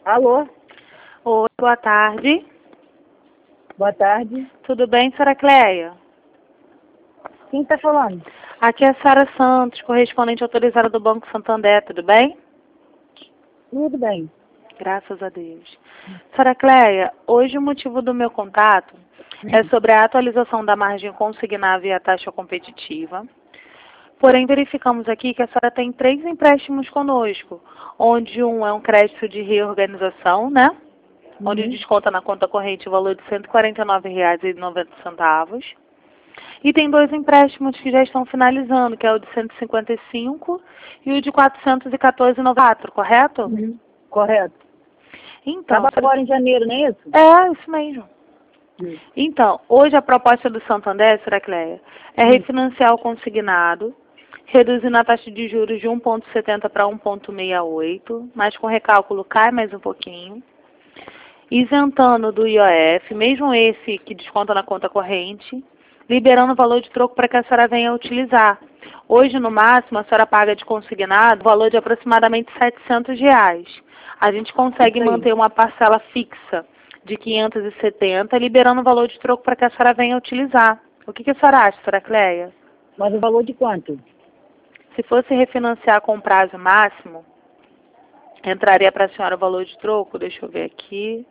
Alô, Oi, boa tarde. boa tarde. Tudo bem, senhora Cleia? Quem está falando? Aqui é a Sara Santos, correspondente autorizada do Banco Santander, tudo bem? Tudo bem. Graças a Deus. Senhora Cleia, hoje o motivo do meu contato é sobre a atualização da margem consignável e a taxa competitiva. Porém, verificamos aqui que a senhora tem 3 empréstimos conosco, onde um é um crédito de reorganização, né? Onde desconta na conta corrente o valor de R$ 149,90. E tem 2 empréstimos que já estão finalizando, que é o de 155 e o de 414,94, correto? Correto. Então, Acaba agora em janeiro, não é isso? é isso mesmo. Então, hoje a proposta do Santander, senhora Cleia, é refinanciar o consignado, reduzindo a taxa de juros de 1,70 para 1,68, mas com recálculo cai mais um pouquinho, isentando do IOF, mesmo esse que desconta na conta corrente, liberando o valor de troco para que a senhora venha utilizar. Hoje, no máximo, a senhora paga de consignado o valor de aproximadamente R$ 700. A gente consegue manter uma parcela fixa de 570, liberando o valor de troco para que a senhora venha utilizar. O que a senhora acha, senhora Cleia? Mas o valor de quanto? Se fosse refinanciar com prazo máximo, entraria para a senhora o valor de troco, deixa eu ver aqui.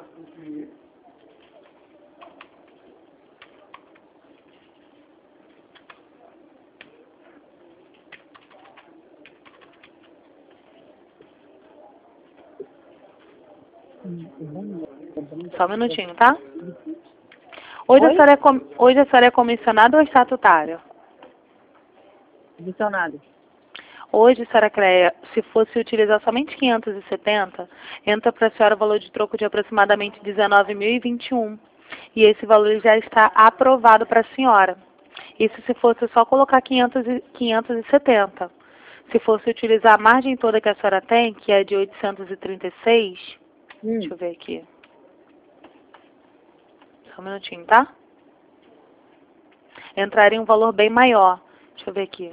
Só um minutinho, tá? Hoje a senhora é comissionada ou estatutária? Adicionado. Hoje, senhora Cleia, se fosse utilizar somente 570, entra para a senhora o valor de troco de aproximadamente 19.021. E esse valor já está aprovado para a senhora. Isso se fosse só colocar 570. Se fosse utilizar a margem toda que a senhora tem, que é de 836, deixa eu ver aqui. Só um minutinho, tá? Entraria um valor bem maior. Deixa eu ver aqui.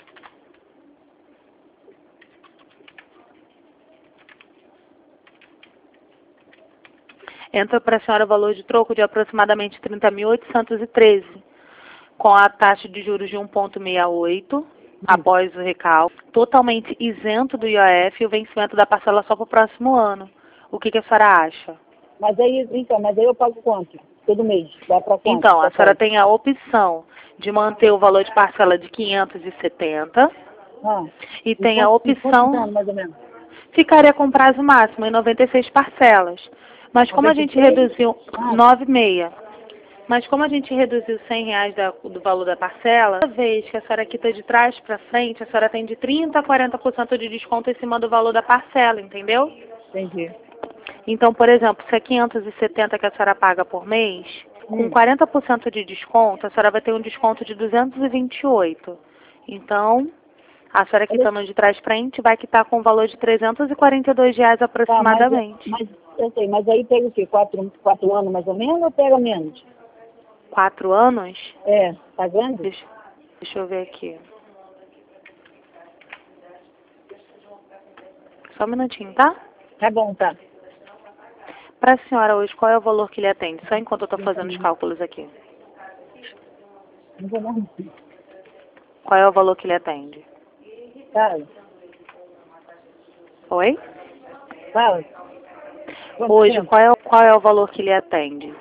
Entra para a senhora o valor de troco de aproximadamente 30.813, com a taxa de juros de 1,68, após o recálculo, totalmente isento do IOF e o vencimento da parcela só para o próximo ano. O que a senhora acha? Mas aí eu pago quanto? Todo mês? Dá para quanto? Então, a senhora tem a opção de manter o valor de parcela de 570 e tem a opção... Anos, mais ou menos? Ficaria com prazo máximo em 96 parcelas. Mas como a gente reduziu 9,6, mas como a gente reduziu R$ 100 do valor da parcela, toda vez que a senhora quita de trás para frente, a senhora tem de 30% a 40% de desconto em cima do valor da parcela, entendeu? Entendi. Então, por exemplo, se é 570 que a senhora paga por mês, com 40% de desconto, a senhora vai ter um desconto de 228. Então, a senhora quitando de trás para frente vai quitar com um valor de R$ 342 aproximadamente. Eu sei, mas aí pega o quê? 4 anos mais ou menos ou pega menos? 4 anos? É, pagando? Deixa eu ver aqui. Só um minutinho, tá? Tá bom, tá. Para a senhora hoje, qual é o valor que lhe atende? Só enquanto eu estou fazendo os cálculos aqui. Não vou mais. Qual é o valor que lhe atende? Fala. Oi? Fala. Hoje, qual é o valor que lhe atende?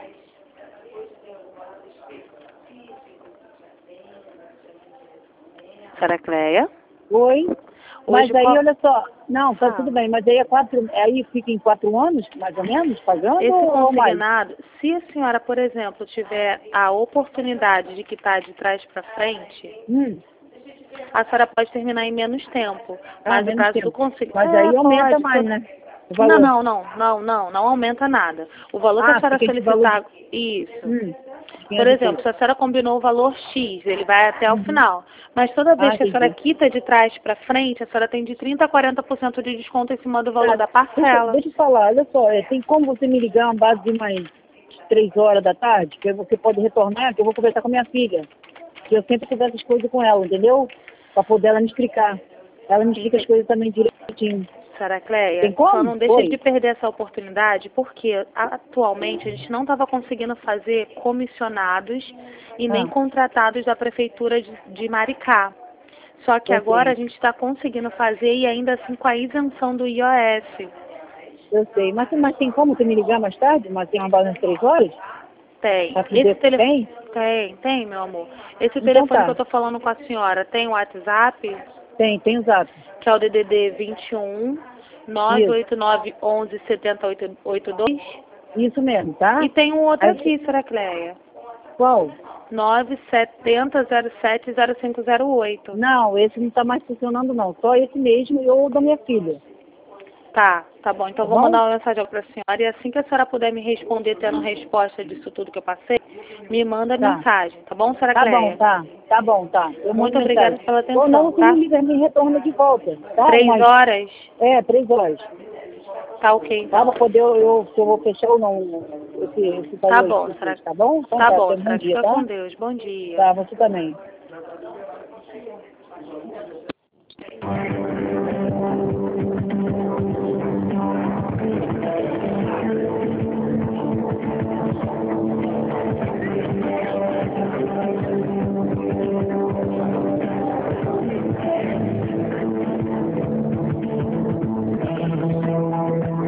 Senhora Cleia? Oi? Mas Hoje, aí, olha só, não, tá tudo bem, mas aí aí fica em 4 anos, mais ou menos, pagando esse ou mais? consignado, se a senhora, por exemplo, tiver a oportunidade de quitar de trás para frente, a senhora pode terminar em menos tempo. Mas o prazo do consignado... Mas aí aumenta mais, né? Não aumenta nada. O valor que a senhora solicitar... Isso. Por exemplo, se a senhora combinou o valor X, ele vai até o final. Mas toda vez que a senhora quita de trás para frente, a senhora tem de 30% a 40% de desconto em cima do valor da parcela. Deixa eu falar, olha só, tem como você me ligar uma base de mais 3 horas da tarde, que você pode retornar, que eu vou conversar com minha filha. Que eu sempre converso as coisas com ela, entendeu? Para poder ela me explicar. Ela me explica as coisas também direitinho. Saracleia, Tem como? só não deixa Oi. de perder essa oportunidade, porque atualmente a gente não estava conseguindo fazer comissionados e nem contratados da Prefeitura de Maricá. Só que Eu agora sei. a gente está conseguindo fazer e ainda assim com a isenção do IOS. Eu sei. Mas tem como você me ligar mais tarde? Mas tem uma base nas 3 horas? Tem. Pra poder... Tem? Tem, meu amor. Esse Então telefone tá. que eu tô falando com a senhora tem o WhatsApp, Tem o zap. que é o DDD 21 989 11 7882. Isso mesmo, tá? E tem um outro Aí, aqui, Saracleia. qual? 970 07 0508. Não, esse não tá mais funcionando não. Só esse mesmo e o da minha filha. Tá bom. Então Tá vou bom? mandar uma mensagem para a senhora e assim que a senhora puder me responder tendo resposta disso tudo que eu passei, me manda Tá. mensagem, tá bom, Tá bom, Saracleia? tá. Tá bom, tá. Eu mando Muito obrigada mensagem. pela Ou não, atenção, você tá? me retorna de volta, tá? 3 horas? 3 horas. Tá ok, Tá? então. Pra poder se eu vou fechar ou não esse Tá valor bom, que você fez, tá bom? Então tá, bom, tenha um bom Sara. dia, Fica tá? com Deus. Bom dia. Tá, você também.